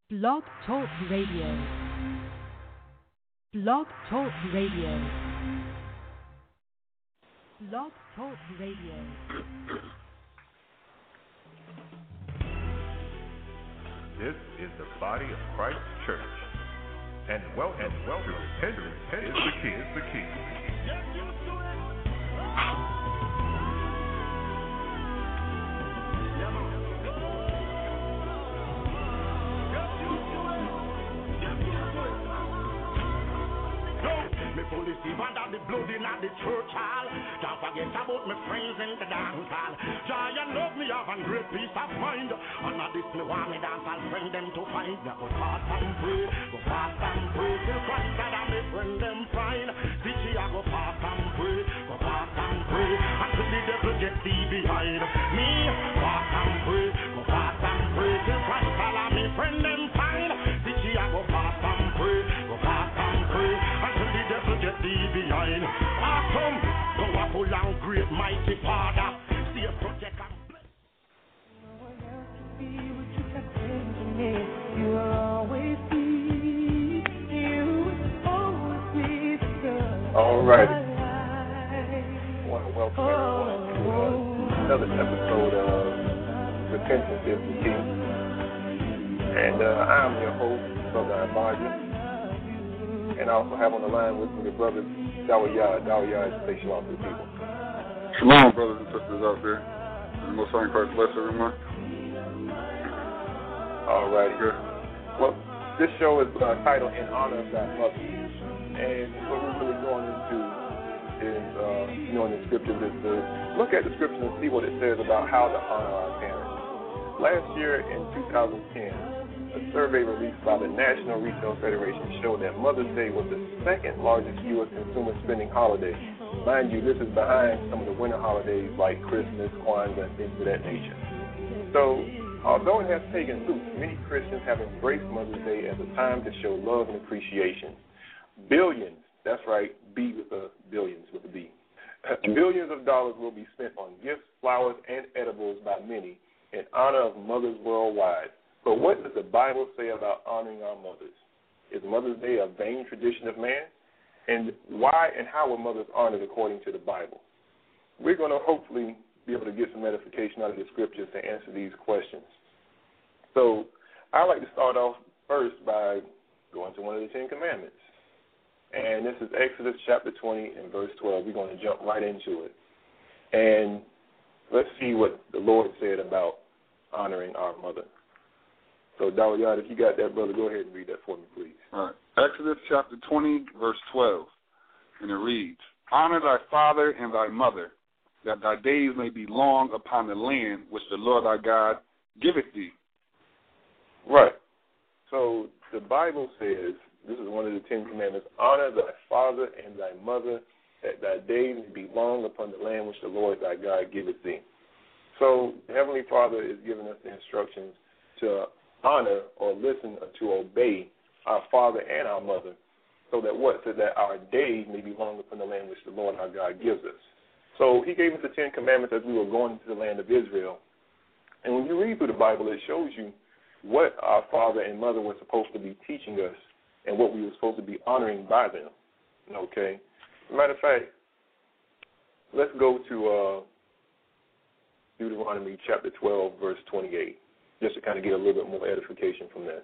Blog Talk Radio. Blog Talk Radio. Blog Talk Radio. This is the body of Christ Church. And welcome to Repentance is the key. Police even that the blood in the church hall. Don't forget about my friends in the dance hall. Joy and love me have a great peace of mind. And now this me want me dance, I'll bring them to find. Go fast and pray, till Christ God and me bring them fine. Teach you go fast and pray, until the devil get thee behind me. Fast and pray, till Christ God and me bring them fine. Teach you go fast and pray, until the devil get thee behind. Awesome, powerful and great, mighty Father. See a protect and bless. No one else can be what you have been to me. You will always be. You will always be the girl. All right. I want to welcome everyone to another episode of Repentance is the Key. And I'm your host, Brother Ibaja. And I also have on the line with me the brother Dawiyah. Dawiyah, say shalom to the people. Shalom, brothers and sisters out there. And Most High Christ bless everyone. All right. Good. Well, this show is titled In Honor of Thy Mother. And what we're really going into is, in the scriptures, is to look at the scriptures and see what it says about how to honor our parents. Last year in 2010, a survey released by the National Retail Federation showed that Mother's Day was the second largest U.S. consumer spending holiday. Mind you, this is behind some of the winter holidays like Christmas, Kwanzaa, and things of that nature. So, although it has taken root, many Christians have embraced Mother's Day as a time to show love and appreciation. Billions, that's right, billions with a B. Billions of dollars will be spent on gifts, flowers, and edibles by many in honor of mothers worldwide. But what does the Bible say about honoring our mothers? Is Mother's Day a vain tradition of man? And why and how are mothers honored according to the Bible? We're going to hopefully be able to get some edification out of the scriptures to answer these questions. So I'd like to start off first by going to one of the Ten Commandments. And this is Exodus chapter 20 and verse 12. We're going to jump right into it. And let's see what the Lord said about honoring our mother. So, Dawiyah, if you got that, brother, go ahead and read that for me, please. All right. Exodus chapter 20, verse 12. And it reads, Honor thy father and thy mother, that thy days may be long upon the land which the Lord thy God giveth thee. Right. So, the Bible says, this is one of the Ten Commandments, honor thy father and thy mother, that thy days may be long upon the land which the Lord thy God giveth thee. So, the Heavenly Father is giving us the instructions to honor or listen to obey our father and our mother, so that our days may be long upon the land which the Lord our God gives us. So he gave us the Ten Commandments as we were going into the land of Israel. And when you read through the Bible, it shows you what our father and mother were supposed to be teaching us and what we were supposed to be honoring by them. Okay? As a matter of fact, let's go to Deuteronomy chapter 12, verse 28. Just to kind of get a little bit more edification from that.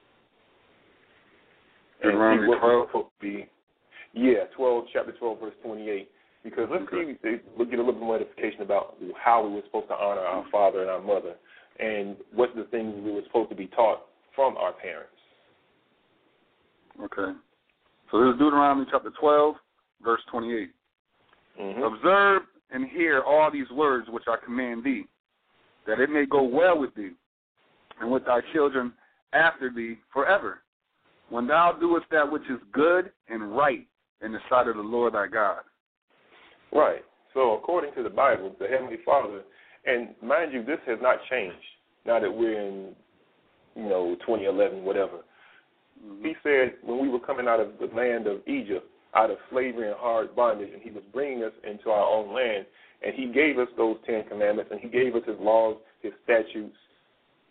Deuteronomy 12? Chapter 12, verse 28. Because let's see, we'll get a little bit more edification about how we were supposed to honor our father and our mother, and what the things we were supposed to be taught from our parents. Okay. So this is Deuteronomy chapter 12, verse 28. Mm-hmm. Observe and hear all these words which I command thee, that it may go well with thee, and with thy children after thee forever, when thou doest that which is good and right in the sight of the Lord thy God. Right. So according to the Bible, the Heavenly Father, and mind you, this has not changed now that we're in, 2011, whatever. Mm-hmm. He said when we were coming out of the land of Egypt, out of slavery and hard bondage, and he was bringing us into our own land, and he gave us those 10 Commandments, and he gave us his laws, his statutes,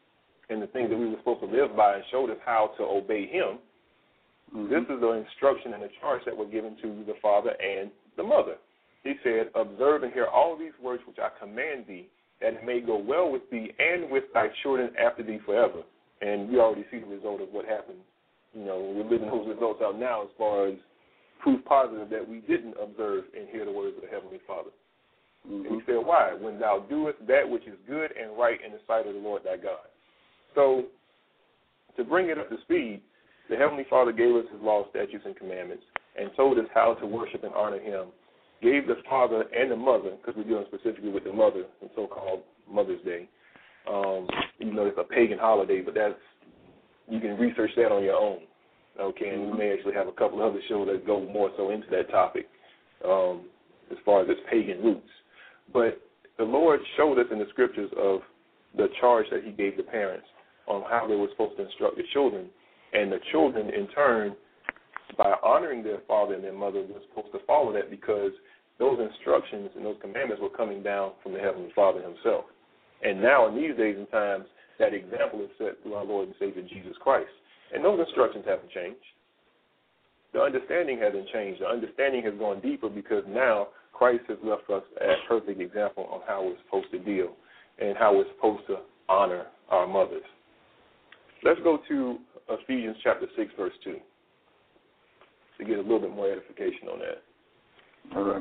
and the things that we were supposed to live by and showed us how to obey him, this is the instruction and the charge that were given to the father and the mother. He said, observe and hear all these words which I command thee, that it may go well with thee and with thy children after thee forever. And we already see the result of what happened. We're living those results out now as far as proof positive that we didn't observe and hear the words of the Heavenly Father. And he said, why? When thou doest that which is good and right in the sight of the Lord thy God. So, to bring it up to speed, the Heavenly Father gave us his law, statutes, and commandments and told us how to worship and honor him, gave the father and the mother, because we're dealing specifically with the mother, the so-called Mother's Day. It's a pagan holiday, but you can research that on your own. Okay, and we may actually have a couple of other shows that go more so into that topic as far as its pagan roots. But the Lord showed us in the scriptures of the charge that he gave the parents on how they were supposed to instruct the children. And the children, in turn, by honoring their father and their mother, were supposed to follow that because those instructions and those commandments were coming down from the Heavenly Father himself. And now, in these days and times, that example is set through our Lord and Savior Jesus Christ. And those instructions haven't changed. The understanding hasn't changed. The understanding has gone deeper because now Christ has left us a perfect example on how we're supposed to deal and how we're supposed to honor our mothers. Let's go to Ephesians chapter 6, verse 2 to get a little bit more edification on that. All right.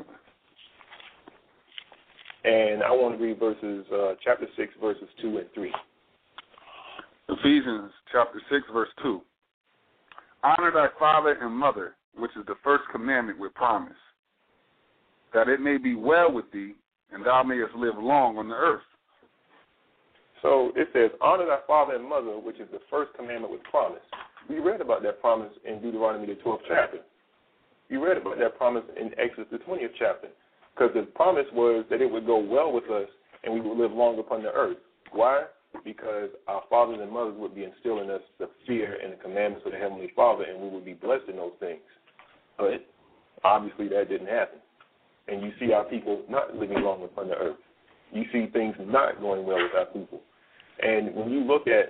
And I want to read chapter 6, verses 2 and 3. Ephesians chapter 6, verse 2. Honor thy father and mother, which is the first commandment with promise, that it may be well with thee, and thou mayest live long on the earth. So it says, honor thy father and mother, which is the first commandment with promise. We read about that promise in Deuteronomy, the 12th chapter. We read about that promise in Exodus, the 20th chapter, because the promise was that it would go well with us and we would live long upon the earth. Why? Because our fathers and mothers would be instilling us the fear and the commandments of the Heavenly Father, and we would be blessed in those things. But obviously that didn't happen. And you see our people not living long upon the earth. You see things not going well with our people. And when you look at,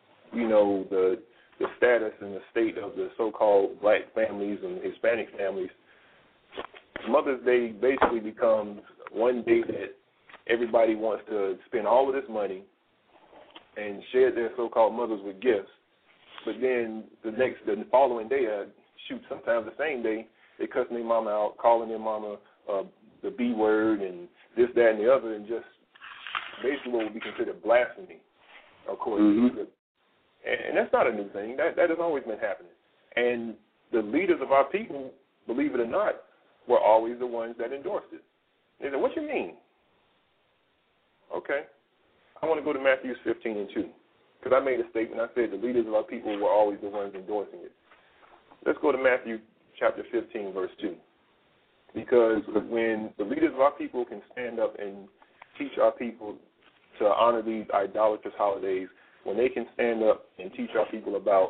the status and the state of the so-called black families and Hispanic families, Mother's Day basically becomes one day that everybody wants to spend all of this money and share their so-called mothers with gifts. But then the following day, sometimes the same day, they cussing their mama out, calling their mama the B word and this, that, and the other, and just basically what would be considered blasphemy, according to Scripture. And that's not a new thing. That has always been happening. And the leaders of our people, believe it or not, were always the ones that endorsed it. They said, what you mean? Okay. I want to go to Matthew 15 and 2, because I made a statement. I said the leaders of our people were always the ones endorsing it. Let's go to Matthew chapter 15, verse 2, because when the leaders of our people can stand up and teach our people to honor these idolatrous holidays, when they can stand up and teach our people about,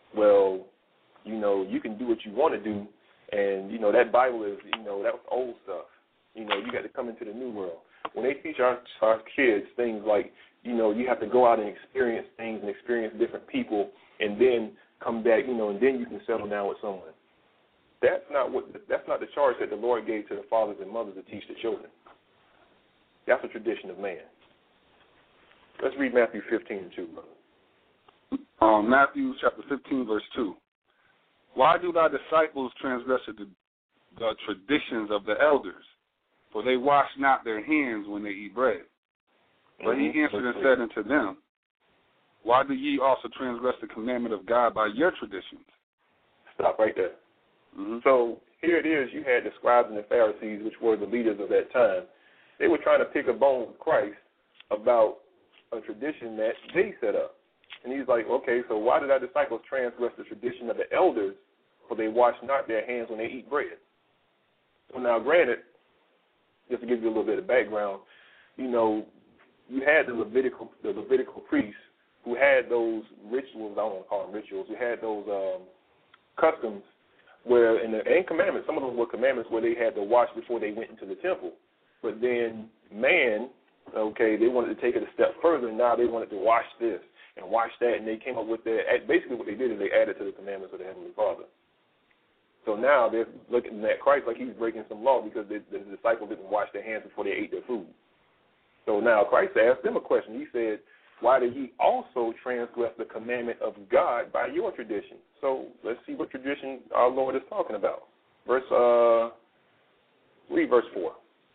you can do what you want to do, and, that Bible is, that was old stuff. You got to come into the new world. When they teach our kids things like, you have to go out and experience things and experience different people and then come back, and then you can settle down with someone. That's not the charge that the Lord gave to the fathers and mothers to teach the children. That's a tradition of man. Let's read Matthew 15 and 2, brother. Matthew chapter 15, verse 2. Why do thy disciples transgress the traditions of the elders? For they wash not their hands when they eat bread. But he answered and said unto them, why do ye also transgress the commandment of God by your traditions? Stop right there. So here it is. You had the scribes and the Pharisees, which were the leaders of that time. They were trying to pick a bone with Christ about a tradition that they set up. And he's like, okay, so why did our disciples transgress the tradition of the elders, for they wash not their hands when they eat bread? So now, granted, just to give you a little bit of background, you had the Levitical priests who had those rituals, I don't want to call them rituals, who had those customs where, and commandments, some of them were commandments where they had to wash before they went into the temple. But then man, they wanted to take it a step further, and now they wanted to wash this. and watch that, and they came up with that. Basically what they did is they added to the commandments of the Heavenly Father. So now they're looking at Christ like he's breaking some law because the disciples didn't wash their hands before they ate their food. So now Christ asked them a question. He said, why did ye also transgress the commandment of God by your tradition? So let's see what tradition our Lord is talking about. Read verse 4.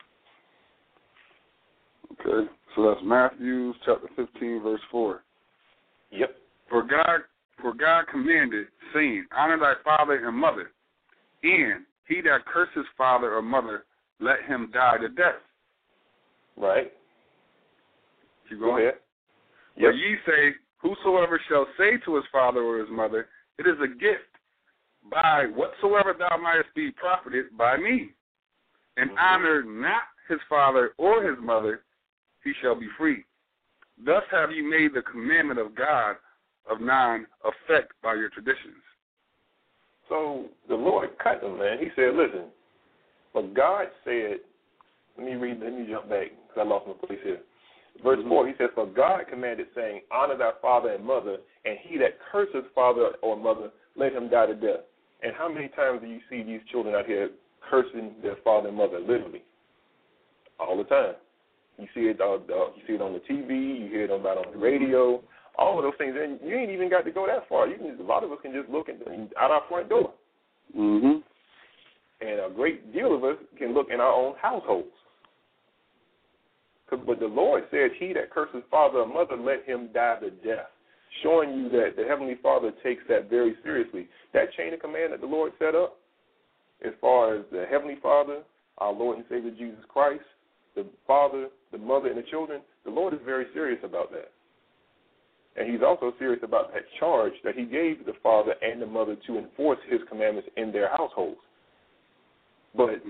Okay, so that's Matthew chapter 15, verse 4. Yep. For God commanded, saying, honor thy father and mother, and he that curses father or mother, let him die to death. Right. Keep going. Go ahead. But ye say, whosoever shall say to his father or his mother, it is a gift, by whatsoever thou mightest be profited by me, and honor not his father or his mother, he shall be free. Thus have you made the commandment of God of none effect by your traditions. So the Lord cut them, man. He said, listen, but God said, let me jump back because I lost my place here. Verse 4, he says, for God commanded, saying, honor thy father and mother, and he that curses father or mother, let him die to death. And how many times do you see these children out here cursing their father and mother, literally? All the time. You see it on the TV, you hear it about on the radio, all of those things. And you ain't even got to go that far. A lot of us can just look out our front door. Mm-hmm. And a great deal of us can look in our own households. But the Lord said, he that curses father or mother, let him die to death, showing you that the Heavenly Father takes that very seriously. That chain of command that the Lord set up, as far as the Heavenly Father, our Lord and Savior Jesus Christ, the father, the mother, and the children, the Lord is very serious about that. And he's also serious about that charge that he gave the father and the mother to enforce his commandments in their households. But,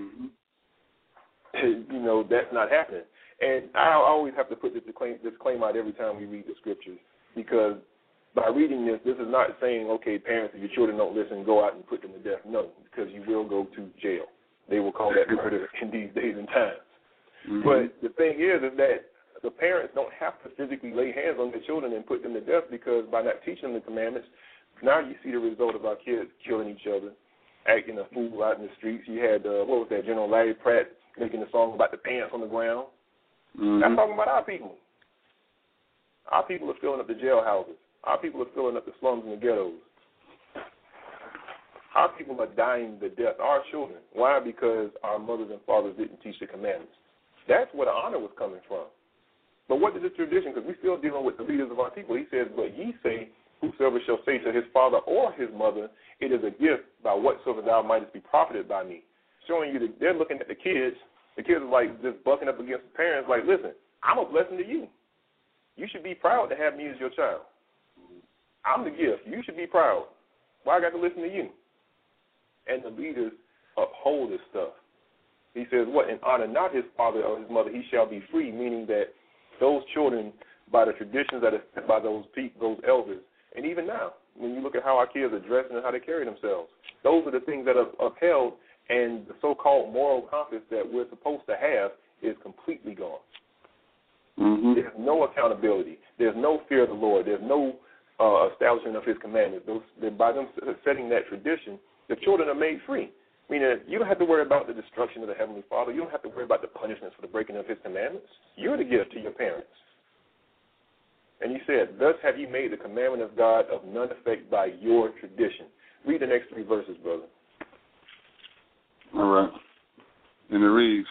that's not happening. And I always have to put this disclaimer out every time we read the scriptures, because by reading this is not saying, okay, parents, if your children don't listen, go out and put them to death. No, because you will go to jail. They will call that murder in these days and times. Mm-hmm. But the thing is that the parents don't have to physically lay hands on their children and put them to death, because by not teaching them the commandments, now you see the result of our kids killing each other, acting a fool out in the streets. You had, General Larry Pratt making a song about the pants on the ground. Mm-hmm. That's talking about our people. Our people are filling up the jailhouses. Our people are filling up the slums and the ghettos. Our people are dying to death, our children. Why? Because our mothers and fathers didn't teach the commandments. That's where the honor was coming from. But what is the tradition? Because we're still dealing with the leaders of our people. He says, but ye say, whosoever shall say to his father or his mother, it is a gift by whatsoever thou mightest be profited by me. Showing you that they're looking at the kids. The kids are like just bucking up against the parents, like, listen, I'm a blessing to you. You should be proud to have me as your child. I'm the gift. You should be proud. Why I got to listen to you? And the leaders uphold this stuff. He says, what? And honor not his father or his mother, he shall be free, meaning that those children, by the traditions that are set by those elders, and even now, when you look at how our kids are dressed and how they carry themselves, those are the things that are upheld, and the so-called moral compass that we're supposed to have is completely gone. Mm-hmm. There's no accountability. There's no fear of the Lord. There's no establishment of his commandments. By them setting that tradition, the children are made free. Meaning you don't have to worry about the destruction of the Heavenly Father. You don't have to worry about the punishments for the breaking of his commandments. You're the gift to your parents. And he said, thus have you made the commandment of God of none effect by your tradition. Read the next 3 verses, brother. All right. And it reads,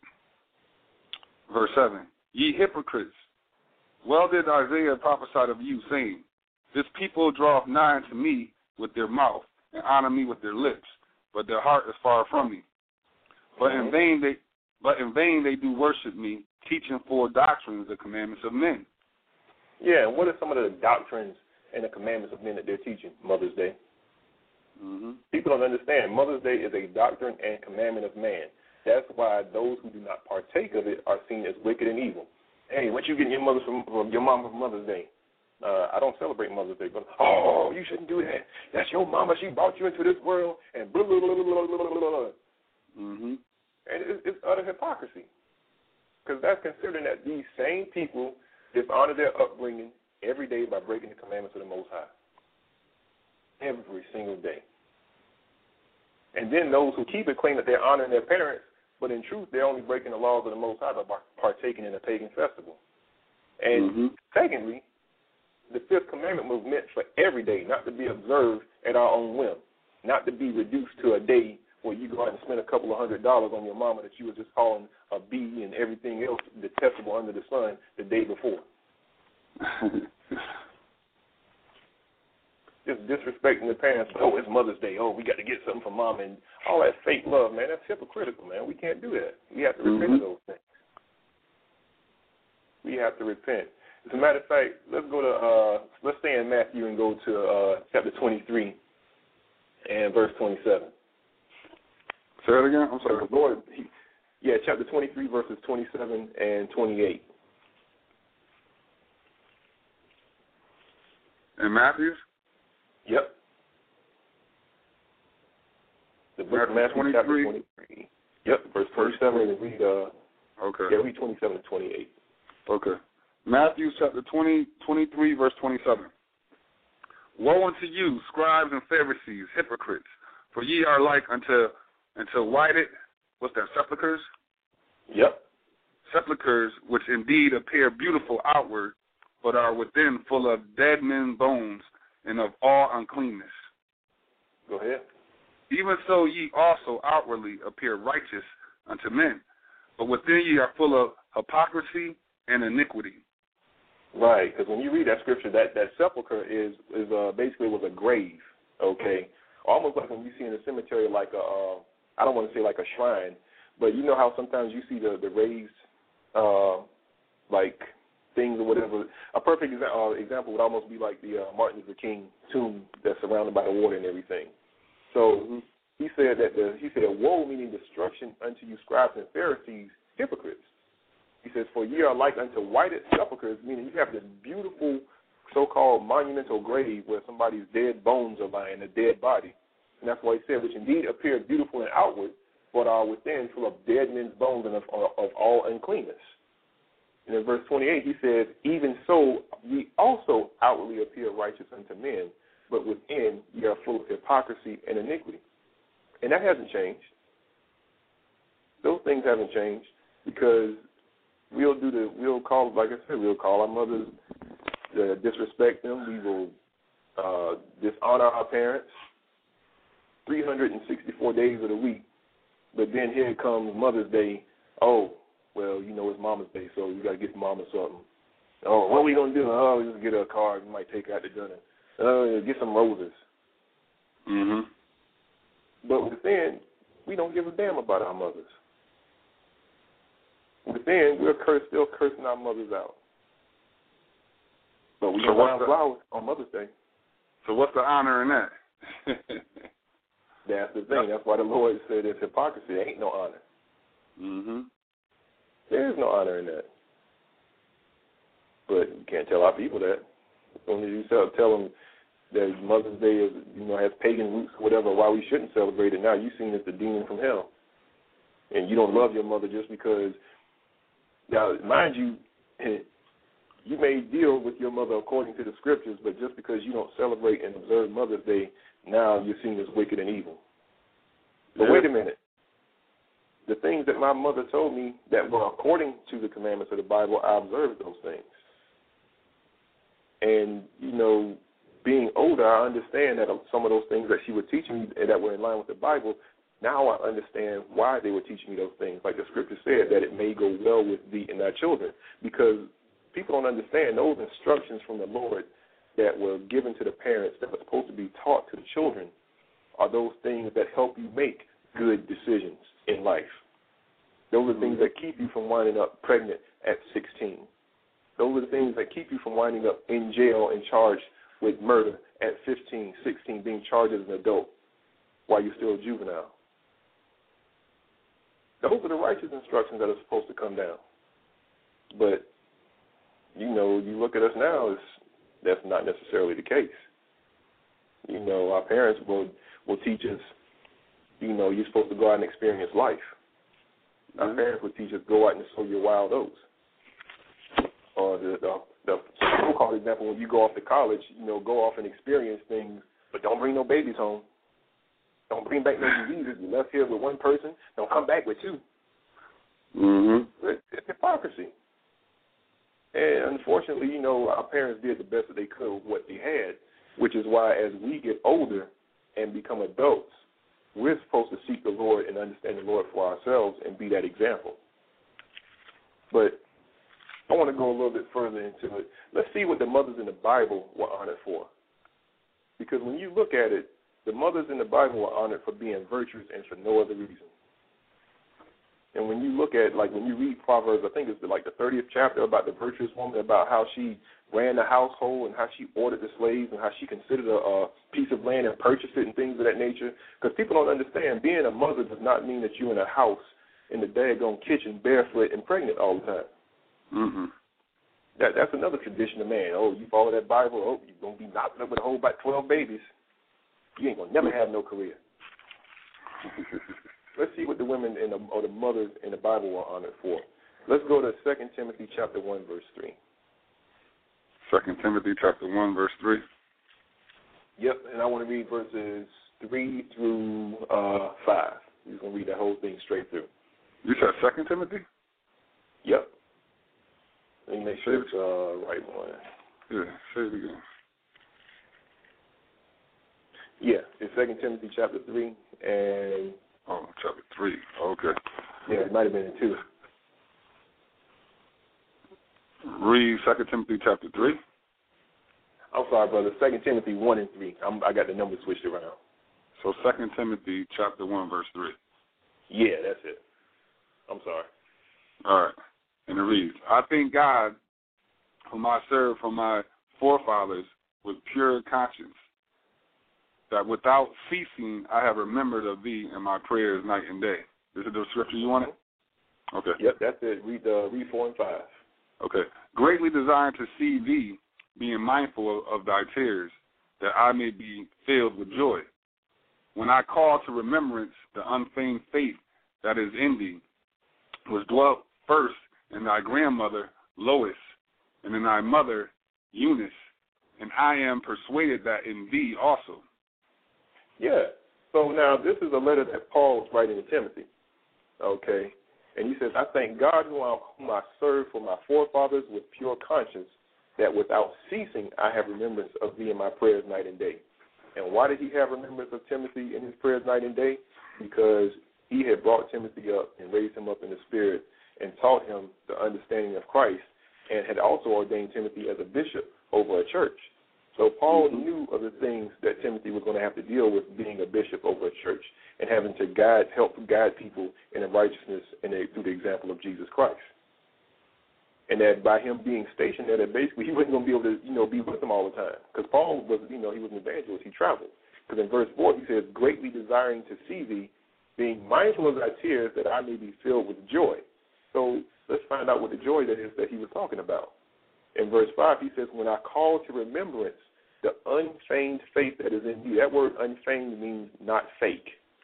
verse 7, ye hypocrites, well did Isaiah prophesy of you, saying, this people draweth nigh unto me with their mouth, and honor me with their lips, but their heart is far from me. But in vain they do worship me, teaching for doctrines the commandments of men. Yeah, and what are some of the doctrines and the commandments of men that they're teaching? Mother's Day. Mm-hmm. People don't understand. Mother's Day is a doctrine and commandment of man. That's why those who do not partake of it are seen as wicked and evil. Hey, what you getting your mother from your mama for Mother's Day? I don't celebrate Mother's Day, but you shouldn't do that. That's your mama. She brought you into this world, and blah blah blah blah blah blah blah. Mm-hmm. And it's utter hypocrisy, because that's considering that these same people dishonor their upbringing, every day by breaking the commandments of the Most High. Every single day. And then those who keep it claim that they're honoring their parents, but in truth, they're only breaking the laws of the Most High by partaking in a pagan festival. And secondly, the fifth commandment was meant for every day, not to be observed at our own whim, not to be reduced to a day where you go out and spend a couple of $100 on your mama that you were just calling a B and everything else detestable under the sun the day before. Just disrespecting the parents. Oh, it's Mother's Day. Oh, we got to get something for Mom, and all that fake love, man. That's hypocritical, man. We can't do that. We have to repent of those things. We have to repent. As a matter of fact, let's go to let's stay in Matthew and go to chapter 23 and verse 27. Say it again. I'm sorry. Lord, chapter 23, verses 27 and 28. In Matthew? Yep. The book of Matthew, chapter 23. Yep, verse 27, and read, read 27 and 28. Okay. Matthew chapter 23, verse 27. Woe unto you, scribes and Pharisees, hypocrites, for ye are like unto whited, what's that, sepulchres? Yep. Sepulchres, which indeed appear beautiful outward, but are within full of dead men's bones and of all uncleanness. Go ahead. Even so ye also outwardly appear righteous unto men, but within ye are full of hypocrisy and iniquity. Right, because when you read that scripture, that sepulcher is basically was a grave, okay? Almost like when you see in a cemetery like I don't want to say like a shrine, but you know how sometimes you see the raised like things or whatever. A perfect example would almost be like the Martin Luther King tomb that's surrounded by the water and everything. So he said woe, meaning destruction unto you scribes and Pharisees, hypocrites. He says, for ye are like unto whited sepulchres, meaning you have this beautiful so-called monumental grave where somebody's dead bones are lying, a dead body. And that's why he said, which indeed appear beautiful and outward, but are within full of dead men's bones and of all uncleanness. And in verse 28, he says, even so ye also outwardly appear righteous unto men, but within ye are full of hypocrisy and iniquity. And that hasn't changed. Those things haven't changed because we'll call our mothers, disrespect them. We will dishonor our parents 364 days of the week. But then here comes Mother's Day. Oh, well, it's Mama's Day, so you got to get Mama something. Oh, what are we going to do? Oh, just get her a card. We might take her out to dinner. Get some roses. But within, we don't give a damn about our mothers. Within, we're still cursing our mothers out. But we want flowers on Mother's Day. So what's the honor in that? That's the thing. That's why the Lord said it's hypocrisy. There ain't no honor. There is no honor in that. But you can't tell our people that. Only you tell them that Mother's Day is, has pagan roots or whatever, why we shouldn't celebrate it. Now you've seen it's the demon from hell. And you don't love your mother just because. Now, mind you, you may deal with your mother according to the scriptures, but just because you don't celebrate and observe Mother's Day, now you're seen as wicked and evil. But wait a minute. The things that my mother told me that were according to the commandments of the Bible, I observed those things. And, being older, I understand that some of those things that she would teach me that were in line with the Bible, now I understand why they were teaching me those things. Like the scripture said, that it may go well with thee and thy children. Because people don't understand those instructions from the Lord that were given to the parents that were supposed to be taught to the children are those things that help you make good decisions in life. Those are the things that keep you from winding up pregnant at 16. Those are the things that keep you from winding up in jail and charged with murder at 15, 16, being charged as an adult while you're still a juvenile. Those are the righteous instructions that are supposed to come down. But, you look at us now, that's not necessarily the case. Our parents will teach us, you're supposed to go out and experience life. Our parents would teach us, go out and sow your wild oats. Or the so-called example, when you go off to college, go off and experience things, but don't bring no babies home. Don't bring back no diseases. You left here with one person. Don't come back with two. Mm-hmm. It's hypocrisy. And unfortunately, our parents did the best that they could with what they had, which is why as we get older and become adults, we're supposed to seek the Lord and understand the Lord for ourselves and be that example. But I want to go a little bit further into it. Let's see what the mothers in the Bible were honored for. Because when you look at it, the mothers in the Bible were honored for being virtuous and for no other reason. And when you look at, when you read Proverbs, I think it's the 30th chapter about the virtuous woman, about how she ran the household and how she ordered the slaves and how she considered a piece of land and purchased it and things of that nature. Because people don't understand, being a mother does not mean that you're in a house in the daggone kitchen barefoot and pregnant all the time. Mm-hmm. That's another tradition of man. Oh, you follow that Bible, you're going to be knocked up with a whole about 12 babies. You ain't going to never have no career. Let's see what the women or the mothers in the Bible were honored for. Let's go to 2 Timothy chapter 1, verse 3. 2 Timothy chapter 1, verse 3. Yep, and I want to read verses 3 through 5. You're going to read that whole thing straight through. You said 2 Timothy? Yep. Let me make sure it's right one. Yeah, say it again. Yeah, it's 2 Timothy chapter 3 and... Oh, chapter 3. Okay. Yeah, it might have been in 2. Read 2 Timothy chapter 3. I'm sorry, brother. 2 Timothy 1 and 3. I got the numbers switched around. So 2 Timothy chapter 1, verse 3. Yeah, that's it. I'm sorry. All right. And it reads, I thank God whom I serve from my forefathers with pure conscience, that without ceasing I have remembered of thee in my prayers night and day. Is it the scripture you wanted? Okay. Yep, that's it. Read 4 and 5. Okay. Greatly desiring to see thee, being mindful of thy tears, that I may be filled with joy. When I call to remembrance the unfeigned faith that is in thee, was dwelt first in thy grandmother Lois, and in thy mother Eunice, and I am persuaded that in thee also. Yeah. So now this is a letter that Paul is writing to Timothy. Okay. And he says, I thank God whom I serve for my forefathers with pure conscience, that without ceasing I have remembrance of thee in my prayers night and day. And why did he have remembrance of Timothy in his prayers night and day? Because he had brought Timothy up and raised him up in the spirit and taught him the understanding of Christ, and had also ordained Timothy as a bishop over a church. So Paul knew of the things that Timothy was going to have to deal with being a bishop over a church and having to help guide people in the righteousness and through the example of Jesus Christ. And that by him being stationed there, that basically he wasn't going to be able to, be with them all the time. Because Paul was, he was an evangelist. He traveled. Because in verse 4 he says, greatly desiring to see thee, being mindful of thy tears, that I may be filled with joy. So let's find out what the joy that is that he was talking about. In verse 5 he says, when I call to remembrance the unfeigned faith that is in thee. That word unfeigned means not fake.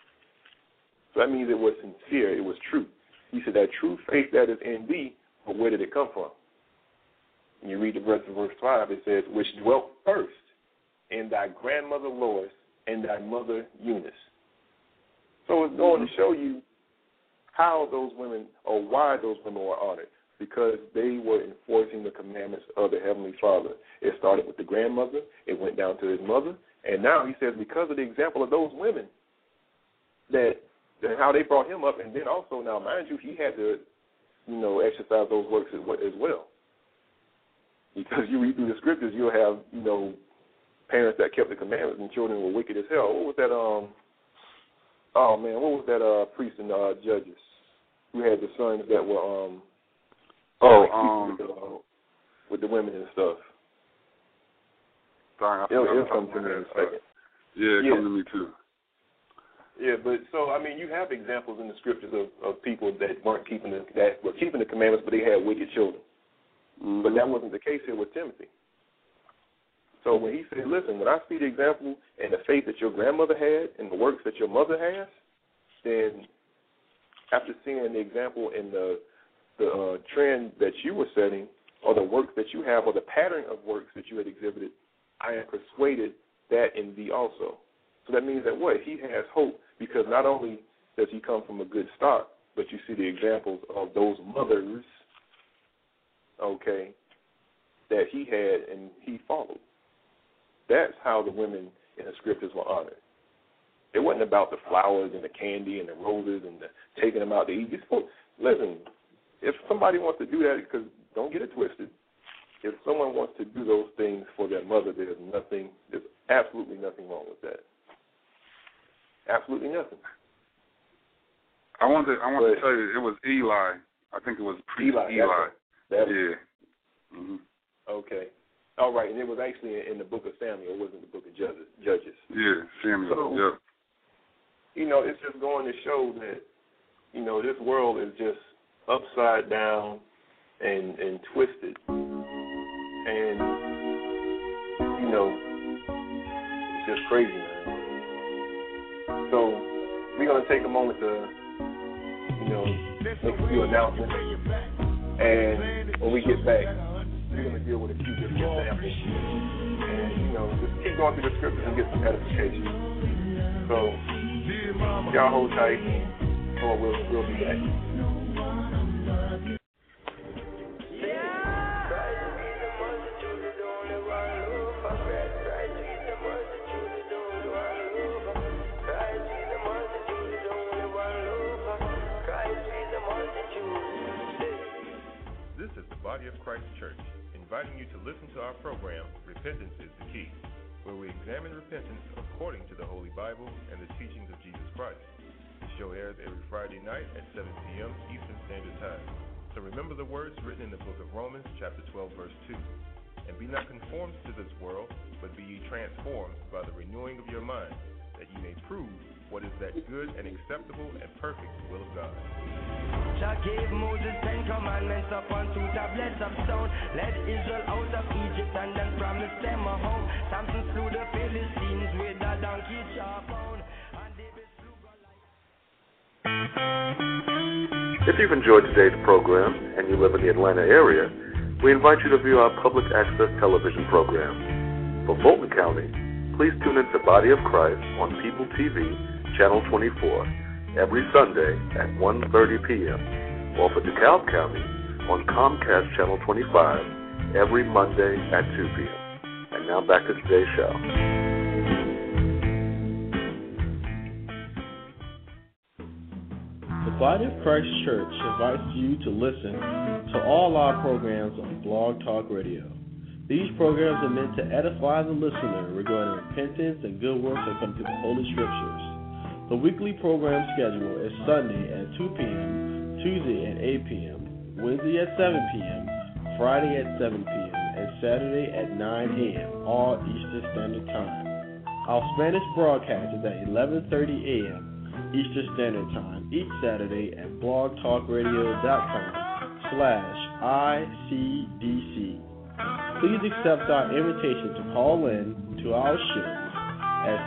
So that means it was sincere, it was true. He said that true faith that is in thee, but where did it come from? And you read the rest of verse 5, it says, which dwelt first in thy grandmother Lois and thy mother Eunice. So it's going to show you how those women, or why those women were honored, because they were enforcing the commandments of the Heavenly Father. It started with the grandmother, it went down to his mother, and now he says because of the example of those women, that how they brought him up, and then also now, mind you, he had to, exercise those works as well. Because you read through the scriptures, you'll have, parents that kept the commandments and children were wicked as hell. What was that, what was that priest in Judges who had the sons that were, with the women and stuff? Sorry, it'll come to me in a second. Yeah, come to me too. Yeah, but so you have examples in the scriptures of people that were keeping the commandments, but they had wicked children. Mm-hmm. But that wasn't the case here with Timothy. So when he said, "Listen, when I see the example and the faith that your grandmother had and the works that your mother has, then after seeing the example and the trend that you were setting, or the works that you have or the pattern of works that you had exhibited, I am persuaded that in thee also. So that means that what? He has hope, because not only does he come from a good stock, but you see the examples of those mothers, okay, that he had and he followed. That's how the women in the scriptures were honored. It wasn't about the flowers and the candy and the roses and the taking them out to eat. Listen, if somebody wants to do that, because don't get it twisted, if someone wants to do those things for their mother, there's absolutely nothing wrong with that. Absolutely nothing. I want to tell you, it was Eli. I think it was priest Eli. Yeah. Mm-hmm. Okay. All right, and it was actually in the book of Samuel. It wasn't the book of Judges. Yeah, Samuel. So, yeah. It's just going to show that, this world is just upside down and twisted. And, it's just crazy, man. So we're going to take a moment to, make a few announcements. And when we get back, we're going to deal with a few different examples. And, just keep going through the scriptures and get some edification. So, y'all hold tight, or we'll be back. This is the Body of Christ Church, inviting you to listen to our program, Repentance is the Key, where we examine repentance according to the Holy Bible and the teachings of Jesus Christ. The show airs every Friday night at 7 p.m. Eastern Standard Time. So remember the words written in the book of Romans, chapter 12, verse 2. And be not conformed to this world, but be ye transformed by the renewing of your mind, that ye may prove what is that good and acceptable and perfect will of God. Jah gave Moses 10 commandments upon 2 tablets of stone. Led Israel out of Egypt and then promised them a home. Samson slew the Philistines with a donkey jawbone. And David slew Goliath. If you've enjoyed today's program and you live in the Atlanta area, we invite you to view our public access television program. For Fulton County, please tune into Body of Christ on People TV, Channel 24, every Sunday at 1:30 p.m., or for DeKalb County on Comcast Channel 25, every Monday at 2 p.m. And now back to today's show. The Body of Christ Church invites you to listen to all our programs on Blog Talk Radio. These programs are meant to edify the listener regarding repentance and good works according to the Holy Scriptures. The weekly program schedule is Sunday at 2 p.m., Tuesday at 8 p.m., Wednesday at 7 p.m., Friday at 7 p.m., and Saturday at 9 a.m., all Eastern Standard Time. Our Spanish broadcast is at 11:30 a.m. Eastern Standard Time each Saturday at blogtalkradio.com/ICDC. Please accept our invitation to call in to our show at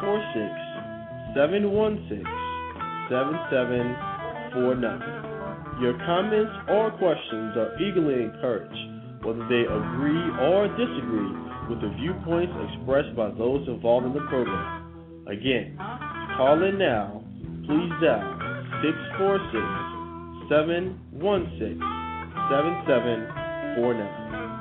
646-716-7749. Your comments or questions are eagerly encouraged, whether they agree or disagree with the viewpoints expressed by those involved in the program. Again, call in now. Please dial 646-716-7749.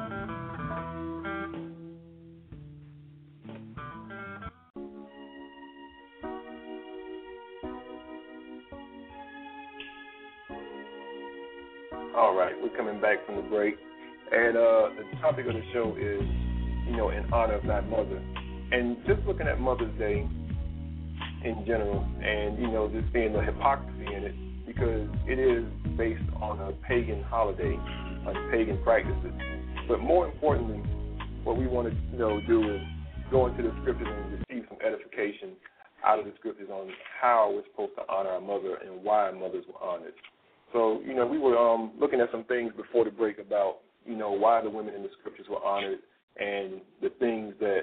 All right, we're coming back from the break, and the topic of the show is, in honor of thy mother, and just looking at Mother's Day in general, and just seeing the hypocrisy in it, because it is based on a pagan holiday, on pagan practices. But more importantly, what we want to do is go into the scriptures and receive some edification out of the scriptures on how we're supposed to honor our mother and why mothers were honored. So, we were looking at some things before the break about, why the women in the scriptures were honored and the things that,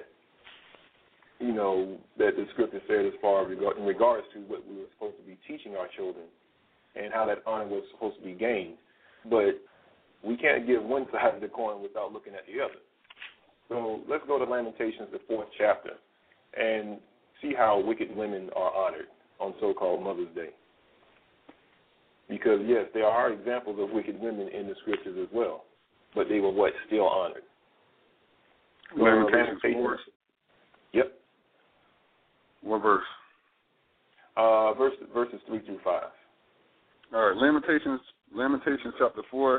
that the scripture said as far as in regards to what we were supposed to be teaching our children and how that honor was supposed to be gained. But We can't give one side of the coin without looking at the other. So let's go to Lamentations, the 4th chapter, and see how wicked women are honored on so-called Mother's Day. Because, yes, there are examples of wicked women in the scriptures as well, but they were what? Still honored. Lamentations 4? Yep. What verse? Verses 3 through 5. All right, Lamentations chapter 4,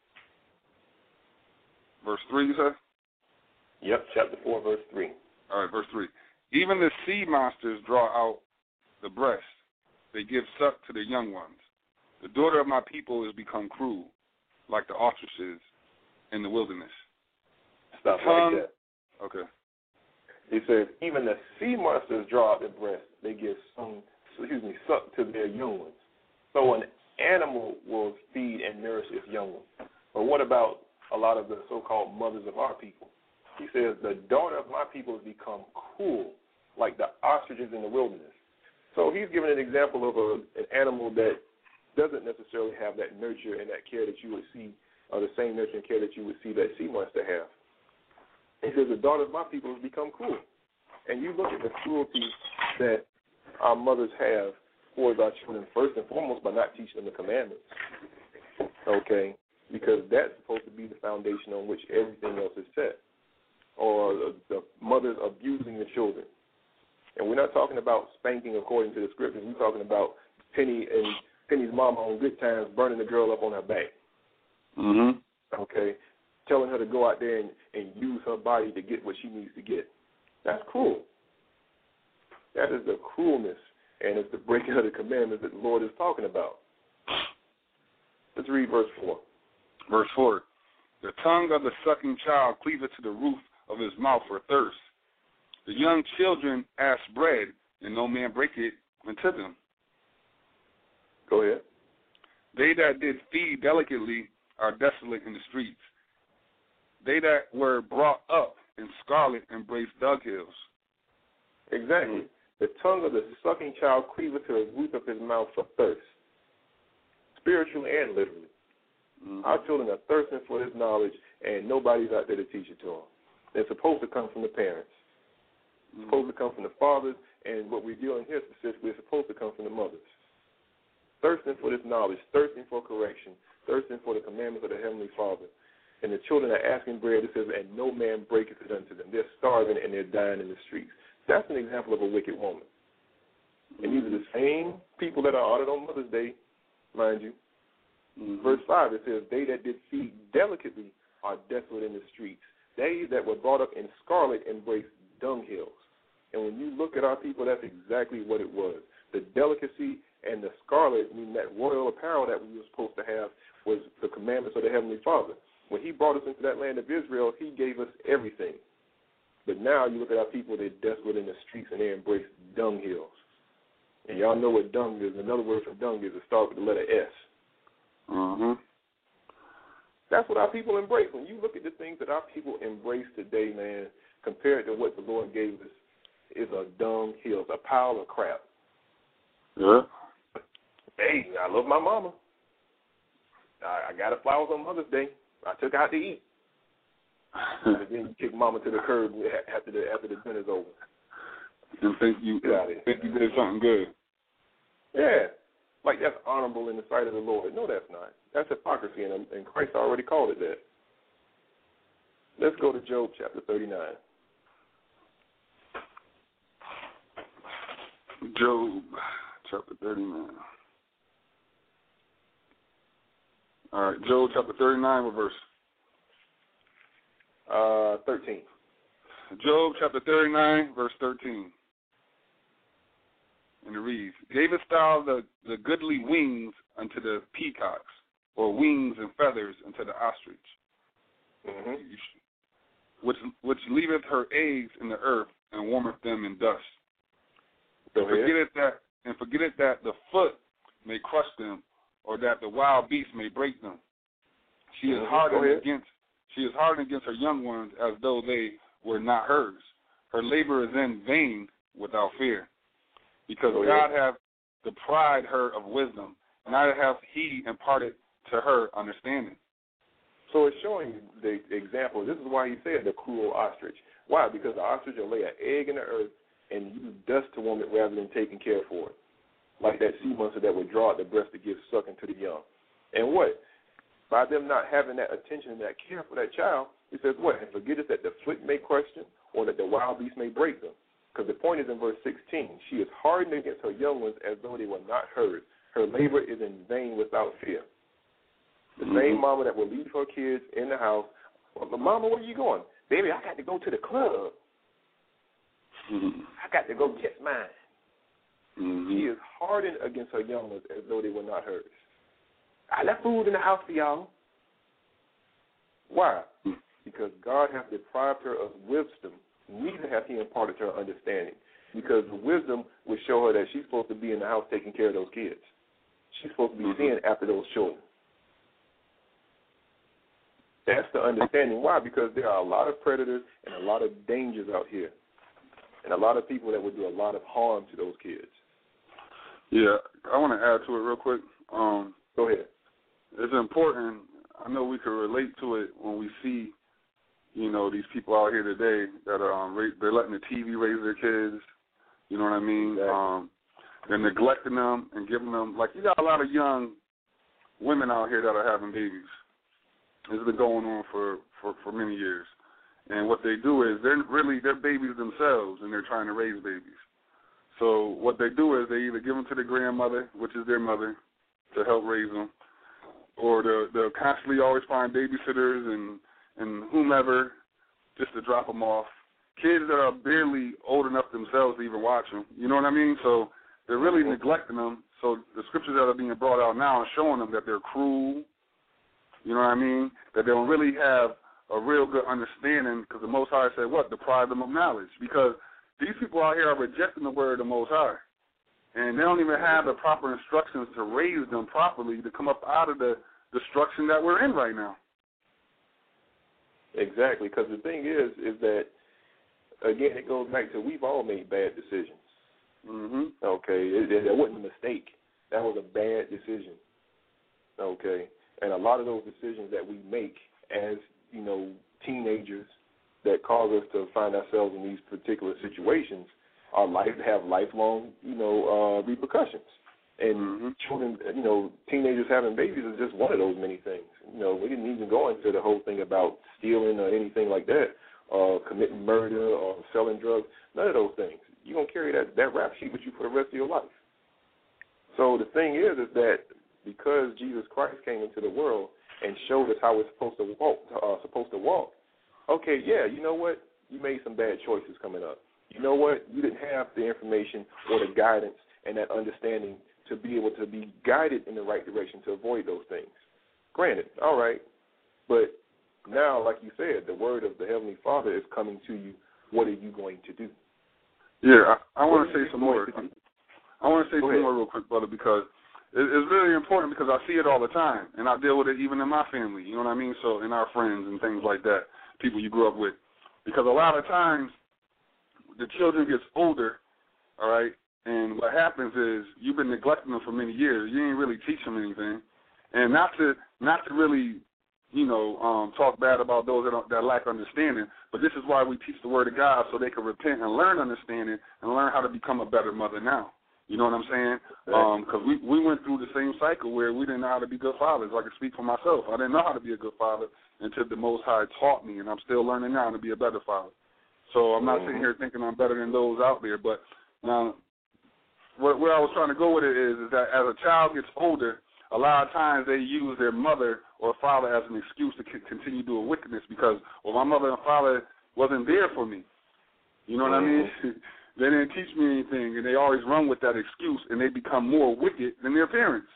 verse 3, you said? Yep, chapter 4, verse 3. All right, verse 3. Even the sea monsters draw out the breast. They give suck to their young ones. The daughter of my people has become cruel, like the ostriches in the wilderness. Stuff like that. Okay. He says, even the sea monsters draw out their breast. They give suck to their young ones. So an animal will feed and nourish its young ones. But what about a lot of the so-called mothers of our people? He says, the daughter of my people has become cruel, like the ostriches in the wilderness. So he's giving an example of an animal that doesn't necessarily have that nurture and that care that you would see, or the same nurture and care that you would see that sea monster have. He says, the daughter of my people has become cruel. And you look at the cruelty that our mothers have towards our children, first and foremost, by not teaching them the commandments. Okay? Because that's supposed to be the foundation on which everything else is set. Or the mothers abusing the children. And we're not talking about spanking according to the scriptures. We're talking about Penny's mama on Good Times burning the girl up on her back. Mm-hmm. Okay? Telling her to go out there and use her body to get what she needs to get. That's cruel. That is the cruelness, and it's the breaking of the commandments that the Lord is talking about. Let's read verse 4. Verse 4. The tongue of the sucking child cleaveth to the roof of his mouth for thirst. The young children ask bread, and no man break it unto them. Go ahead. They that did feed delicately are desolate in the streets. They that were brought up in scarlet embrace dug hills. Exactly. The tongue of the sucking child cleaveth to the roof of his mouth for thirst, spiritually and literally. Mm-hmm. Our children are thirsting for this knowledge, and nobody's out there to teach it to them. It's supposed to come from the parents. It's supposed to come from the fathers, and what we're dealing here specifically is supposed to come from the mothers. Thirsting for this knowledge, thirsting for correction, thirsting for the commandments of the Heavenly Father. And the children are asking bread, it says, and no man breaketh it unto them. They're starving and they're dying in the streets. That's an example of a wicked woman. And these are the same people that are honored on Mother's Day, mind you. Mm-hmm. Verse 5, it says, they that did feed delicately are desolate in the streets. They that were brought up in scarlet embrace dunghills. And when you look at our people, that's exactly what it was. The delicacy and the scarlet, I mean, that royal apparel that we were supposed to have was the commandments of the Heavenly Father. When he brought us into that land of Israel, he gave us everything. But now you look at our people, they're desolate in the streets and they embrace dunghills. And y'all know what dung is. Another word for dung is to start with the letter S. Mm-hmm. That's what our people embrace. When you look at the things that our people embrace today, man, compared to what the Lord gave us, is a dunghill, a pile of crap. Yeah. Hey, I love my mama. I got her flowers on Mother's Day. I took her out to eat. And then you kick mama to the curb after the dinner's over. And think you did something good. Yeah. Like that's honorable in the sight of the Lord. No, that's not. That's hypocrisy, and Christ already called it that. Let's go to Job chapter 39. Job chapter 39. All right, Job chapter 39, what verse? 13. Job chapter 39, verse 13. And it reads, gavest thou the goodly wings unto the peacocks, or wings and feathers unto the ostrich, which leaveth her eggs in the earth and warmeth them in dust. And forgetteth that the foot may crush them, or that the wild beast may break them. She is hardened against her young ones as though they were not hers. Her labor is in vain without fear. Because God hath deprived her of wisdom, neither hath he imparted to her understanding. So it's showing you the example. This is why he said the cruel ostrich. Why? Because the ostrich will lay an egg in the earth and use dust to warm it rather than taking care for it. Like that sea monster that would draw out the breast to give sucking to the young. And what? By them not having that attention and that care for that child, he says what? And forget it that the foot may crush them or that the wild beast may break them. Because the point is in verse 16, she is hardened against her young ones as though they were not hers. Her labor is in vain without fear. The same mama that will leave her kids in the house. Well, mama, where are you going? Baby, I got to go to the club. I got to go get mine. She is hardened against her young ones as though they were not hers. I left food in the house for y'all. Why? Because God has deprived her of wisdom. Neither has he imparted to her understanding. Because the wisdom would show her that she's supposed to be in the house taking care of those kids. She's supposed to be seeing after those children. That's the understanding. Why? Because there are a lot of predators and a lot of dangers out here. And a lot of people that would do a lot of harm to those kids. Yeah, I want to add to it real quick. Go ahead. It's important. I know we can relate to it when we see, you know, these people out here today that are they're letting the TV raise their kids. You know what I mean? Exactly. They're neglecting them and giving them, like, you got a lot of young women out here that are having babies. This has been going on for many years. And what they do is they're babies themselves, and they're trying to raise babies. So what they do is they either give them to the grandmother, which is their mother, to help raise them, or they'll constantly always find babysitters and whomever just to drop them off. Kids that are barely old enough themselves to even watch them. You know what I mean? So they're really neglecting them. So the scriptures that are being brought out now are showing them that they're cruel. You know what I mean? That they don't really have a real good understanding, because the Most High said what? Deprive them of knowledge. Because these people out here are rejecting the word of the Most High. And they don't even have the proper instructions to raise them properly to come up out of the destruction that we're in right now. Exactly, because the thing is that, again, it goes back to we've all made bad decisions. Okay, that wasn't a mistake. That was a bad decision. Okay, and a lot of those decisions that we make as, you know, teenagers that cause us to find ourselves in these particular situations have lifelong, you know, repercussions. And children, you know, teenagers having babies is just one of those many things. You know, we didn't even go into the whole thing about stealing or anything like that, committing murder or selling drugs, none of those things. You're going to carry that rap sheet with you for the rest of your life. So the thing is that because Jesus Christ came into the world and showed us how we're supposed to walk, okay, yeah, you know what? You made some bad choices coming up. You know what? You didn't have the information or the guidance and that understanding to be able to be guided in the right direction to avoid those things. Granted, all right, but now, like you said, the word of the Heavenly Father is coming to you. What are you going to do? Yeah, I want to say some more. I want to say some more real quick, brother, because it's really important, because I see it all the time, and I deal with it even in my family, you know what I mean? So in our friends and things like that, people you grew up with. Because a lot of times the children gets older, all right, and what happens is you've been neglecting them for many years. You ain't really teach them anything. And not to really, you know, talk bad about those that lack understanding, but this is why we teach the Word of God, so they can repent and learn understanding and learn how to become a better mother now. You know what I'm saying? Because we went through the same cycle where we didn't know how to be good fathers. I can speak for myself. I didn't know how to be a good father until the Most High taught me, and I'm still learning now to be a better father. So I'm not sitting here thinking I'm better than those out there. But now, where I was trying to go with it is that as a child gets older, a lot of times they use their mother or father as an excuse to continue doing wickedness because, well, my mother and father wasn't there for me. You know what I mean? They didn't teach me anything, and they always run with that excuse, and they become more wicked than their parents.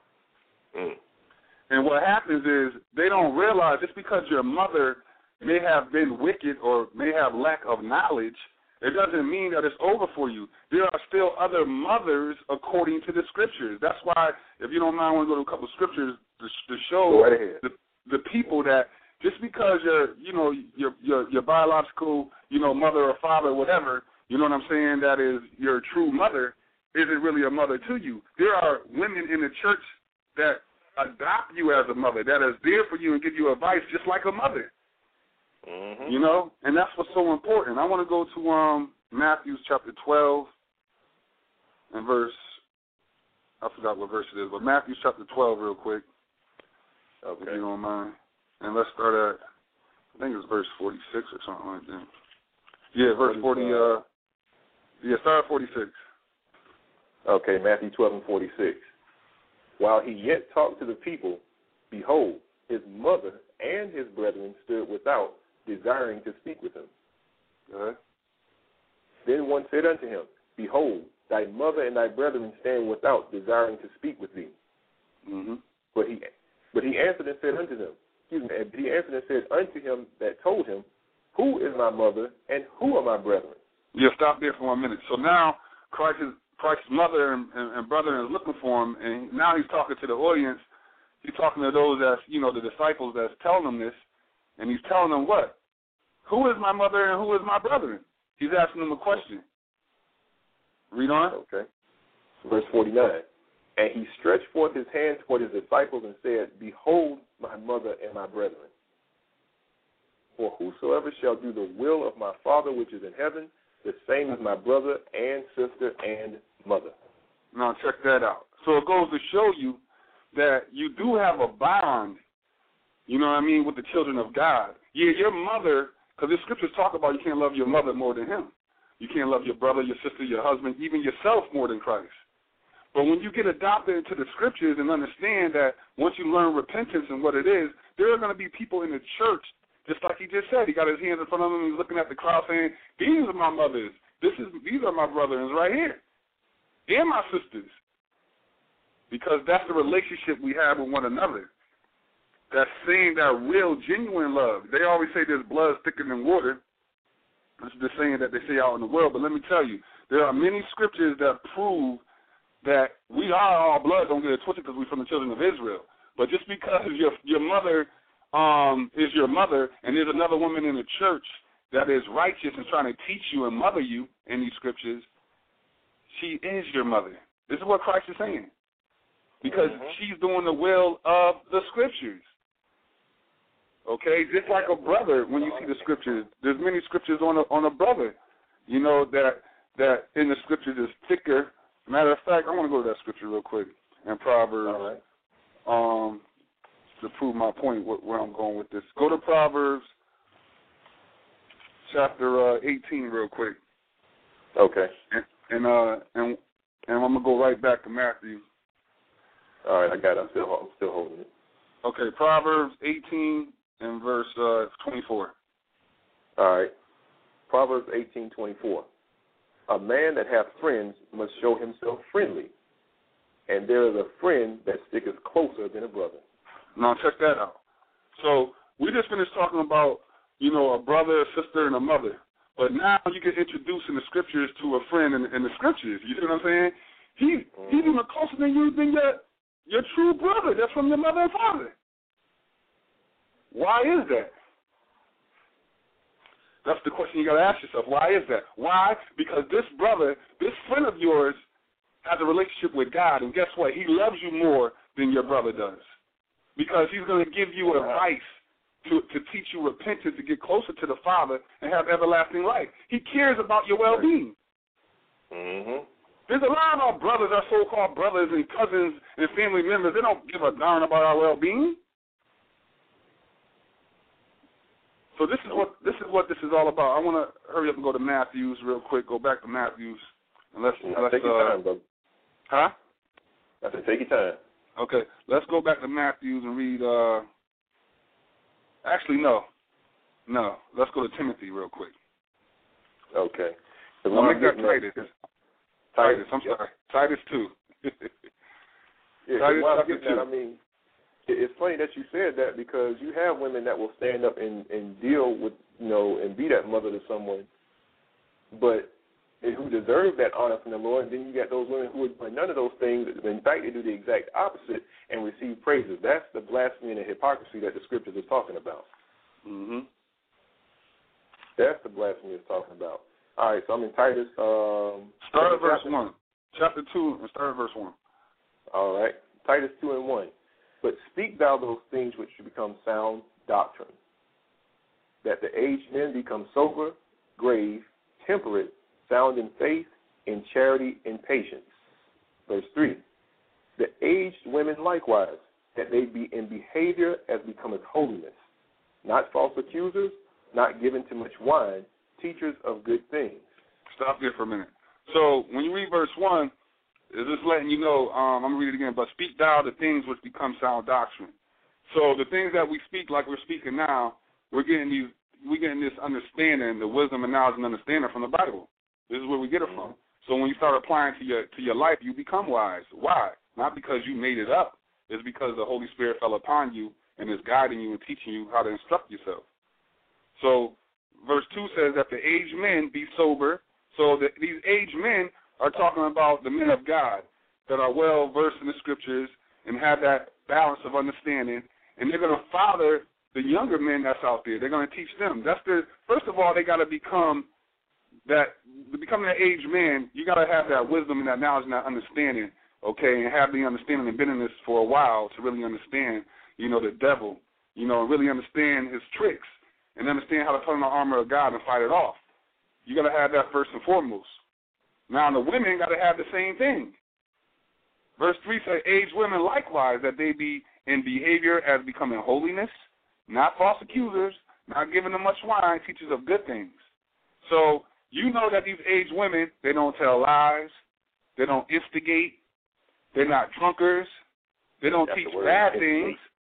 And what happens is they don't realize just because your mother may have been wicked or may have lack of knowledge, it doesn't mean that it's over for you. There are still other mothers according to the scriptures. That's why, if you don't mind, I want to go to a couple of scriptures to show the people that just because your biological, mother or father or whatever, you know what I'm saying, that is your true mother, isn't really a mother to you. There are women in the church that adopt you as a mother, that is there for you and give you advice just like a mother. Mm-hmm. You know, and that's what's so important. I want to go to Matthew chapter 12 and verse, I forgot what verse it is, but Matthew chapter 12 real quick, if you don't mind. And let's start at, I think it's verse 46 or something like that. Yeah, verse 40, start at 46. Okay, Matthew 12 and 46. While he yet talked to the people, behold, his mother and his brethren stood without, desiring to speak with him. Then one said unto him, behold, thy mother and thy brethren stand without, desiring to speak with thee. Mm-hmm. But he answered and said unto them, he answered and said unto him that told him, who is my mother and who are my brethren? Yeah, stop there for 1 minute. So now Christ's mother and brother is looking for him, and now he's talking to the audience. He's talking to those that's, the disciples that's telling them this, and he's telling them what? Who is my mother and who is my brethren? He's asking them a question. Read on. Okay. Verse 49. And he stretched forth his hand toward his disciples and said, behold my mother and my brethren. For whosoever shall do the will of my Father which is in heaven, the same is my brother and sister and mother. Now check that out. So it goes to show you that you do have a bond, with the children of God. Yeah, your mother, because the scriptures talk about you can't love your mother more than him. You can't love your brother, your sister, your husband, even yourself more than Christ. But when you get adopted into the scriptures and understand that once you learn repentance and what it is, there are going to be people in the church, just like he just said. He got his hands in front of him and he's looking at the crowd saying, these are my mothers. These are my brothers right here. And my sisters. Because that's the relationship we have with one another. That's saying that real, genuine love. They always say there's blood thicker than water. That's the saying that they say out in the world. But let me tell you, there are many scriptures that prove that we are all blood. Don't get it twisted because we're from the children of Israel. But just because your mother is your mother and there's another woman in the church that is righteous and trying to teach you and mother you in these scriptures, she is your mother. This is what Christ is saying. Because she's doing the will of the scriptures. Okay? Just like a brother, when you see the scriptures, there's many scriptures on a brother, that in the scriptures is thicker. Matter of fact, I want to go to that scripture real quick in Proverbs to prove my point where I'm going with this. Go to Proverbs chapter 18 real quick. Okay. And I'm going to go right back to Matthew. All right, I got it. I'm still holding it. Okay, Proverbs 18 and verse 24. All right. Proverbs 18:24. A man that hath friends must show himself friendly, and there is a friend that sticketh closer than a brother. Now check that out. So we just finished talking about, a brother, a sister, and a mother. But now you get introduced in the scriptures to a friend in the scriptures. You see what I'm saying? He's even closer than you than your true brother. That's from your mother and father. Why is that? That's the question you got to ask yourself. Why is that? Why? Because this brother, this friend of yours, has a relationship with God, and guess what? He loves you more than your brother does, because he's going to give you advice to teach you repentance, to get closer to the Father and have everlasting life. He cares about your well-being. Mm-hmm. There's a lot of our brothers, our so-called brothers and cousins and family members, they don't give a darn about our well-being. So this is what this is all about. I want to hurry up and go to Matthews real quick. Go back to Matthews, and let's take your time, brother. Huh? I said take your time. Okay, let's go back to Matthews and read. Actually, no. Let's go to Timothy real quick. Okay. No, make that Titus. Titus. I'm sorry. Titus 2. Yeah. Titus chapter 2. I mean, it's funny that you said that, because you have women that will stand up and deal with, and be that mother to someone, but who deserve that honor from the Lord. And then you got those women who are doing none of those things. In fact, they do the exact opposite and receive praises. That's the blasphemy and the hypocrisy that the scriptures are talking about. Mm-hmm. That's the blasphemy it's talking about. All right, so I'm in Titus. Start at verse 1. Chapter 2, and start at verse 1. All right. Titus 2:1. But speak thou those things which should become sound doctrine, that the aged men become sober, grave, temperate, sound in faith, in charity, in patience. Verse 3, the aged women likewise, that they be in behavior as becometh holiness, not false accusers, not given to much wine, teachers of good things. Stop there for a minute. So when you read verse 1, it's just letting you know, I'm going to read it again, but speak thou the things which become sound doctrine. So the things that we speak like we're speaking now, we're getting this understanding, the wisdom and knowledge and understanding from the Bible. This is where we get it from. So when you start applying to your life, you become wise. Why? Not because you made it up. It's because the Holy Spirit fell upon you and is guiding you and teaching you how to instruct yourself. So verse 2 says that the aged men be sober. So these aged men are talking about the men of God that are well versed in the scriptures and have that balance of understanding, and they're going to father the younger men that's out there. They're going to teach them. First of all, they got to become that aged man. You got to have that wisdom and that knowledge and that understanding, okay, and have the understanding and been in this for a while to really understand, the devil, and really understand his tricks and understand how to put on the armor of God and fight it off. You got to have that first and foremost. Now, the women got to have the same thing. Verse 3 says, aged women likewise, that they be in behavior as becoming holiness, not false accusers, not giving them much wine, teachers of good things. So you know that these aged women, they don't tell lies, they don't instigate, they're not drunkards, they don't teach bad things.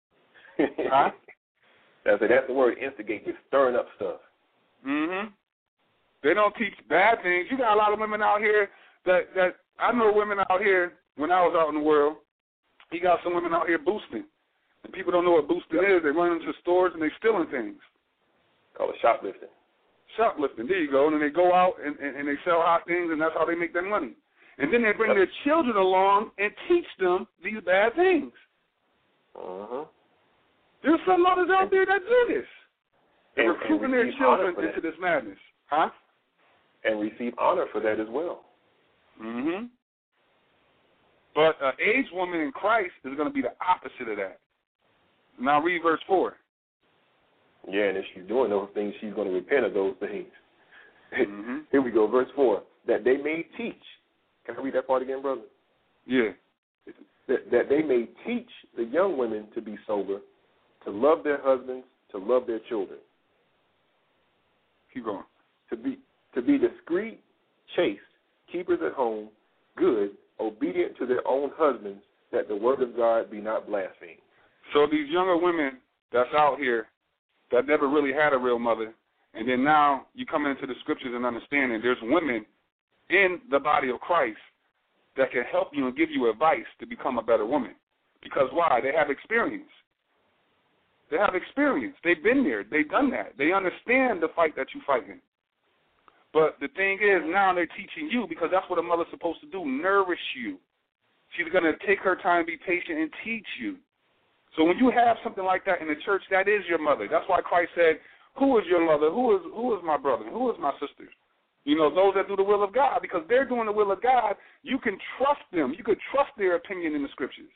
Huh? That's the word, instigate. You're stirring up stuff. Mm-hmm. They don't teach bad things. You got a lot of women out here that I know women out here when I was out in the world. You got some women out here boosting. And people don't know what boosting is. They run into stores and they stealing things. Call it shoplifting. Shoplifting, there you go. And then they go out and they sell hot things, and that's how they make their money. And then they bring their children along and teach them these bad things. Uh-huh. There's some mothers out there that do this. They're recruiting their children into this madness. Huh? And receive honor for that as well. Mm-hmm. But an aged woman in Christ is going to be the opposite of that. Now read verse 4. Yeah, and if she's doing those things, she's going to repent of those things. Mm-hmm. Here we go, verse 4. That they may teach. Can I read that part again, brother? Yeah. That they may teach the young women to be sober, to love their husbands, to love their children. Keep going. To be discreet, chaste, keepers at home, good, obedient to their own husbands, that the word of God be not blasphemed. So these younger women that's out here that never really had a real mother, and then now you come into the scriptures and understanding there's women in the body of Christ that can help you and give you advice to become a better woman. Because why? They have experience. They have experience. They've been there. They've done that. They understand the fight that you're fighting. But the thing is, now they're teaching you, because that's what a mother's supposed to do, nourish you. She's going to take her time, be patient, and teach you. So when you have something like that in the church, that is your mother. That's why Christ said, who is your mother? Who is my brother? Who is my sister? Those that do the will of God. Because they're doing the will of God, you can trust them. You can trust their opinion in the scriptures.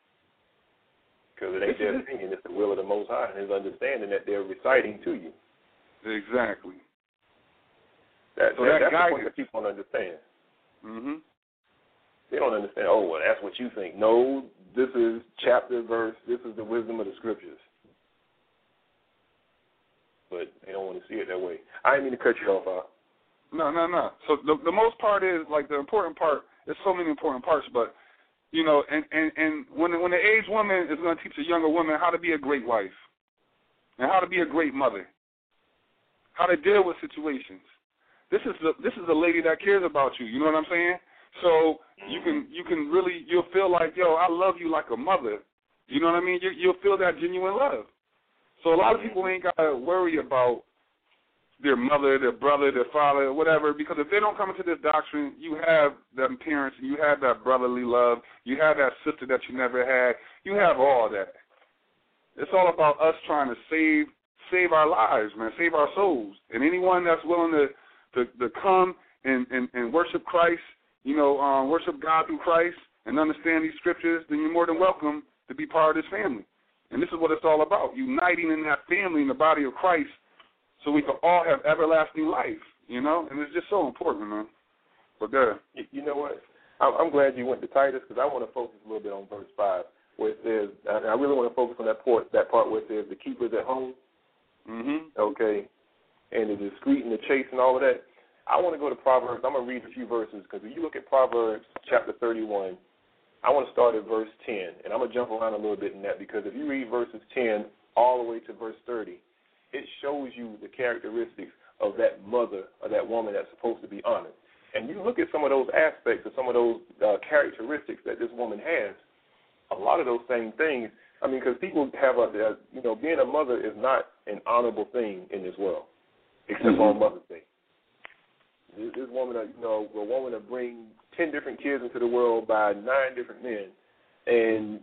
Because it ain't their opinion, it's the will of the Most High and his understanding that they're reciting to you. Exactly. That's guy the point that people don't understand. Mm-hmm. They don't understand, that's what you think. No, this is chapter, verse, this is the wisdom of the scriptures. But they don't want to see it that way. I didn't mean to cut you off, Al. No. So the most part is, like, the important part, there's so many important parts, but, and when the aged woman is going to teach a younger woman how to be a great wife and how to be a great mother, how to deal with situations. This is a lady that cares about you. You know what I'm saying? So you can really, you'll feel like, I love you like a mother. You know what I mean? You'll feel that genuine love. So a lot of people ain't got to worry about their mother, their brother, their father, whatever, because if they don't come into this doctrine, you have them parents, and you have that brotherly love, you have that sister that you never had, you have all that. It's all about us trying to save our lives, man, save our souls. And anyone that's willing to come and worship Christ, worship God through Christ and understand these scriptures, then you're more than welcome to be part of this family. And this is what it's all about, uniting in that family in the body of Christ so we can all have everlasting life, you know? And it's just so important, man. But good. You know what? I'm glad you went to Titus because I want to focus a little bit on verse 5 where it says, I really want to focus on that part where it says the keepers at home, okay, and the discreet and the chaste and all of that. I want to go to Proverbs. I'm going to read a few verses because if you look at Proverbs chapter 31, I want to start at verse 10, and I'm going to jump around a little bit in that because if you read verses 10 all the way to verse 30, it shows you the characteristics of that mother or that woman that's supposed to be honored. And you look at some of those aspects or some of those characteristics that this woman has, a lot of those same things, I mean, because people have being a mother is not an honorable thing in this world, except on Mother's Day. This woman, a woman to bring 10 different kids into the world by 9 different men, and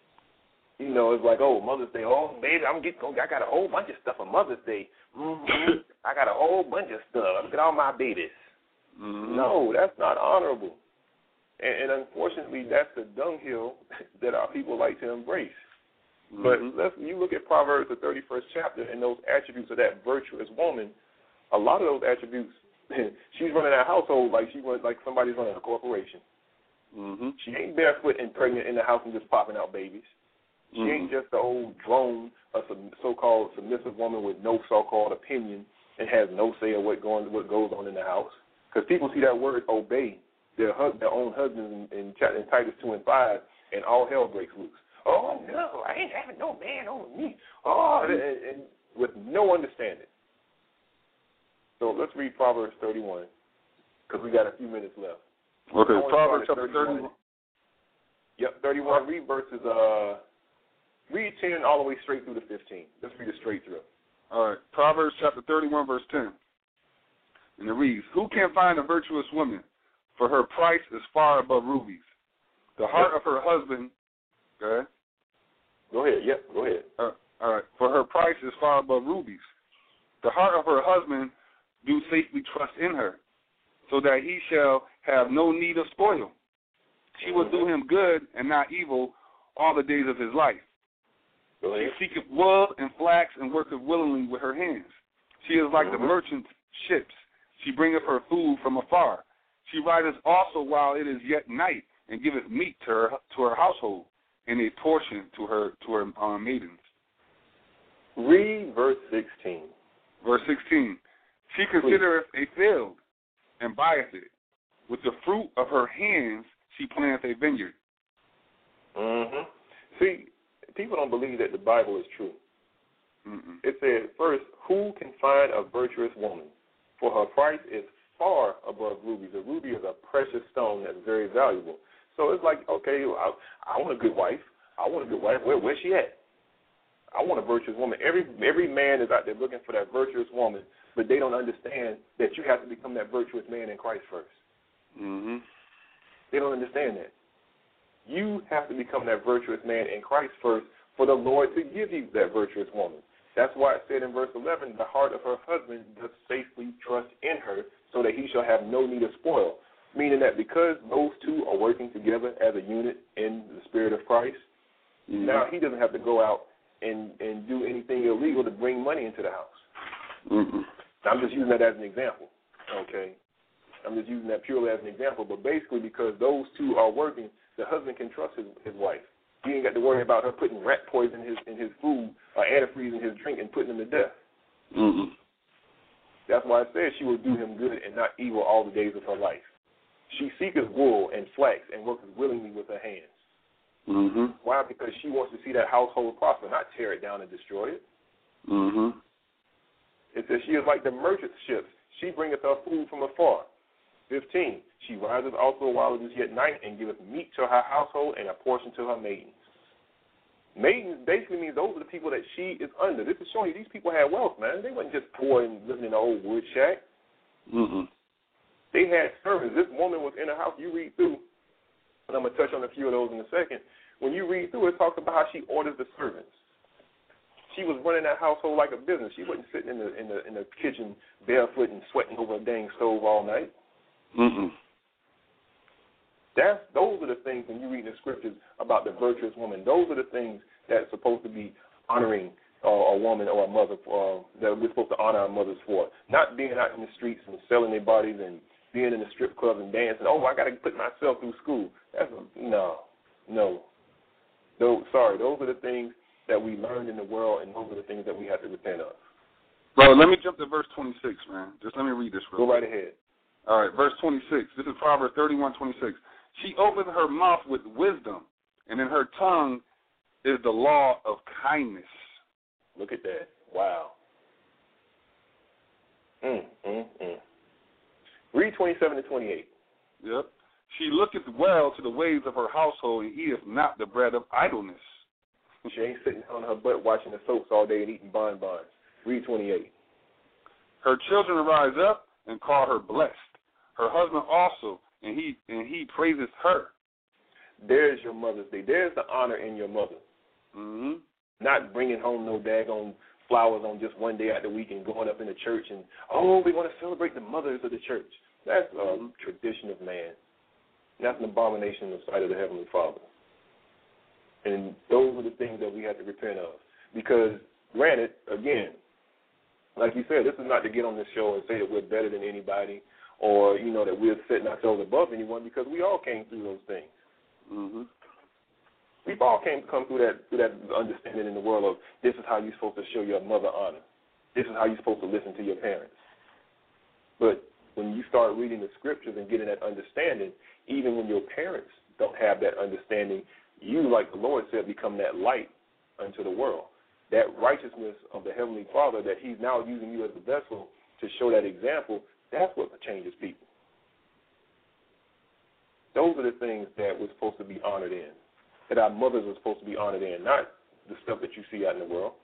it's like, oh, Mother's Day, oh, baby, I got a whole bunch of stuff on Mother's Day. I got a whole bunch of stuff. Look at all my babies. No, that's not honorable, and unfortunately, that's the dunghill that our people like to embrace. But you look at Proverbs, the 31st chapter, and those attributes of that virtuous woman. A lot of those attributes. She's running a household like somebody's running a corporation. She ain't barefoot and pregnant in the house and just popping out babies. She ain't just the old drone, a so-called submissive woman with no so-called opinion and has no say of what goes on in the house. Because people see that word obey their own husbands in Titus 2 and 5, and all hell breaks loose. Oh, no, I ain't having no man over me. Oh, and with no understanding. So let's read Proverbs 31, because we got a few minutes left. Okay, Proverbs chapter 31. Yep, 31. Read verses, read 10 all the way straight through to 15. Let's read it straight through. All right, Proverbs chapter 31, verse 10. And it reads, who can find a virtuous woman? For her price is far above rubies. The heart of her husband, okay? Go ahead, go ahead. All right, for her price is far above rubies. The heart of her husband do safely trust in her, so that he shall have no need of spoil. She will do him good and not evil all the days of his life. She seeketh wool and flax and worketh willingly with her hands. She is like the merchant ships. She bringeth her food from afar. She rideth also while it is yet night, and giveth meat to her household, and a portion to her maidens. Read verse 16. Verse 16. She considereth a field, and buyeth it. With the fruit of her hands she planteth a vineyard. See, people don't believe that the Bible is true. It says, first, who can find a virtuous woman? For her price is far above rubies. A ruby is a precious stone that's very valuable. So it's like, okay, I want a good wife. I want a good wife. Where's she at? I want a virtuous woman. Every man is out there looking for that virtuous woman, but they don't understand that you have to become that virtuous man in Christ first. They don't understand that. You have to become that virtuous man in Christ first for the Lord to give you that virtuous woman. That's why it said in verse 11, the heart of her husband does safely trust in her, so that he shall have no need of spoil. Meaning that because those two are working together as a unit in the spirit of Christ, now he doesn't have to go out and do anything illegal to bring money into the house. I'm just using that as an example, okay? I'm just using that purely as an example, but basically because those two are working, the husband can trust his wife. He ain't got to worry about her putting rat poison in his food or antifreeze in his drink and putting him to death. That's why it says she will do him good and not evil all the days of her life. She seeketh wool and flax and worketh willingly with her hands. Why? Because she wants to see that household prosper, not tear it down and destroy it. It says she is like the merchant ships. She bringeth her food from afar. 15. She riseth also while it is yet night and giveth meat to her household and a portion to her maidens. Maidens basically means those are the people that she is under. This is showing you these people had wealth, man. They wasn't just poor and living in an old wood shack. They had servants. This woman was in a house. You read through, and I'm going to touch on a few of those in a second. When you read through, it talks about how she orders the servants. She was running that household like a business. She wasn't sitting in the kitchen barefoot and sweating over a dang stove all night. Those are the things when you read the scriptures about the virtuous woman. Those are the things that's supposed to be honoring a woman or a mother that we're supposed to honor our mothers for. Not being out in the streets and selling their bodies and being in the strip clubs and dancing. Oh, I got to put myself through school. No. Those are the things that we learned in the world, and those are the things that we have to repent of. Bro, let me jump to verse 26, man. Just let me read this real quick. Go right ahead. All right, verse 26. This is Proverbs 31:26. She opened her mouth with wisdom, and in her tongue is the law of kindness. Look at that. Wow. Read 27 to 28. Yep. She looketh well to the ways of her household and eateth not the bread of idleness. She ain't sitting on her butt watching the soaps all day and eating bonbons. Read 28. Her children arise up and call her blessed. Her husband also, and he praises her. There's your Mother's Day. There's the honor in your mother. Mm-hmm. Not bringing home no daggone flowers on just one day out the week and going up in the church and, we want to celebrate the mothers of the church. That's a tradition of man. That's an abomination in the sight of the Heavenly Father. And those are the things that we have to repent of. Because, granted, again, like you said, this is not to get on this show and say that we're better than anybody or, that we're setting ourselves above anyone, because we all came through those things. Mm-hmm. We've all come through that understanding in the world of this is how you're supposed to show your mother honor. This is how you're supposed to listen to your parents. But when you start reading the scriptures and getting that understanding, even when your parents don't have that understanding, you, like the Lord said, become that light unto the world. That righteousness of the Heavenly Father that He's now using you as a vessel to show that example, that's what changes people. Those are the things that we're supposed to be honored in, that our mothers are supposed to be honored in, not the stuff that you see out in the world.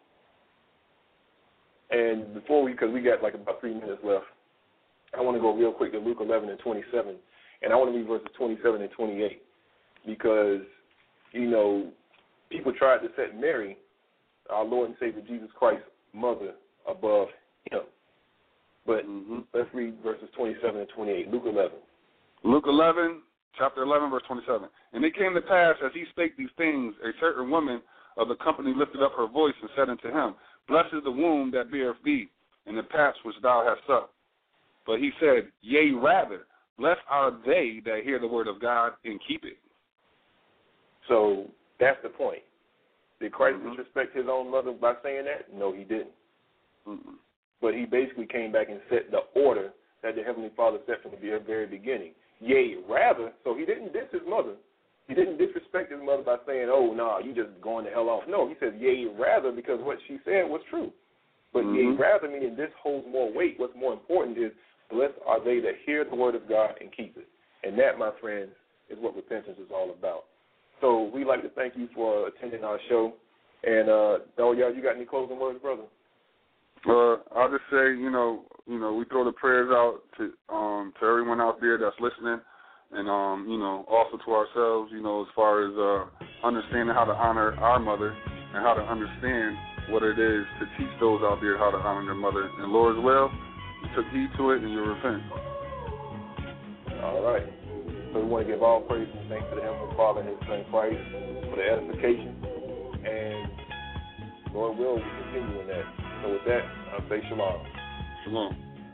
And because we got like about 3 minutes left, I want to go real quick to Luke 11 and 27, and I want to read verses 27 and 28, because, people tried to set Mary, our Lord and Savior Jesus Christ's mother, above Him. But let's read verses 27 and 28, Luke 11. Luke 11, chapter 11, verse 27. And it came to pass, as he spake these things, a certain woman of the company lifted up her voice and said unto him, Blessed is the womb that beareth thee, and the paps which thou hast sucked. But he said, Yea, rather, blessed are they that hear the word of God and keep it. So that's the point. Did Christ disrespect his own mother by saying that? No, he didn't. But he basically came back and set the order that the Heavenly Father set from the very beginning. Yea, rather, so he didn't diss his mother. He didn't disrespect his mother by saying, you just going the hell off. No, he said, yea, rather, because what she said was true. But yea, rather, meaning this holds more weight. What's more important is, blessed are they that hear the word of God and keep it. And that, my friends, is what repentance is all about. So we'd like to thank you for attending our show. And, you got any closing words, brother? I'll just say, we throw the prayers out to everyone out there that's listening, and also to ourselves, as far as understanding how to honor our mother and how to understand what it is to teach those out there how to honor their mother. And Lord's will, you took heed to it and you repent. All right. So we want to give all praise and thanks to the Heavenly Father and His Son Christ for the edification. And Lord will, we continue in that. So with that, I'll say shalom. Shalom.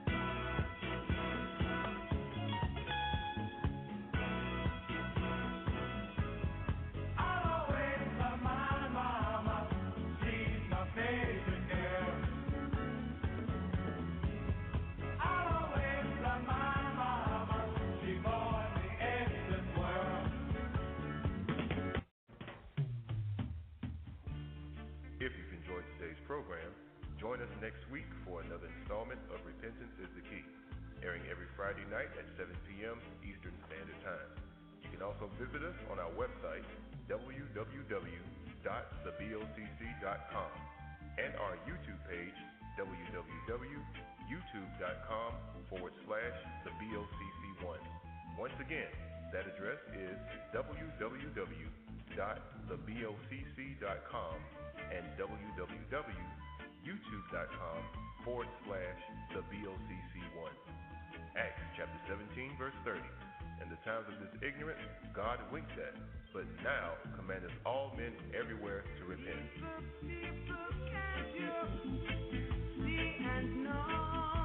If you've enjoyed today's program, join us next week for another installment of Repentance is the Key, airing every Friday night at 7 p.m. Eastern Standard Time. You can also visit us on our website, www.thebocc.com, and our YouTube page, www.youtube.com/thebocc1. Once again, that address is www.thebocc.com and www.youtube.com/thebocc1. Acts chapter 17, verse 30. and the times of this ignorance God winked at, but now commandeth all men everywhere to repent. See and know.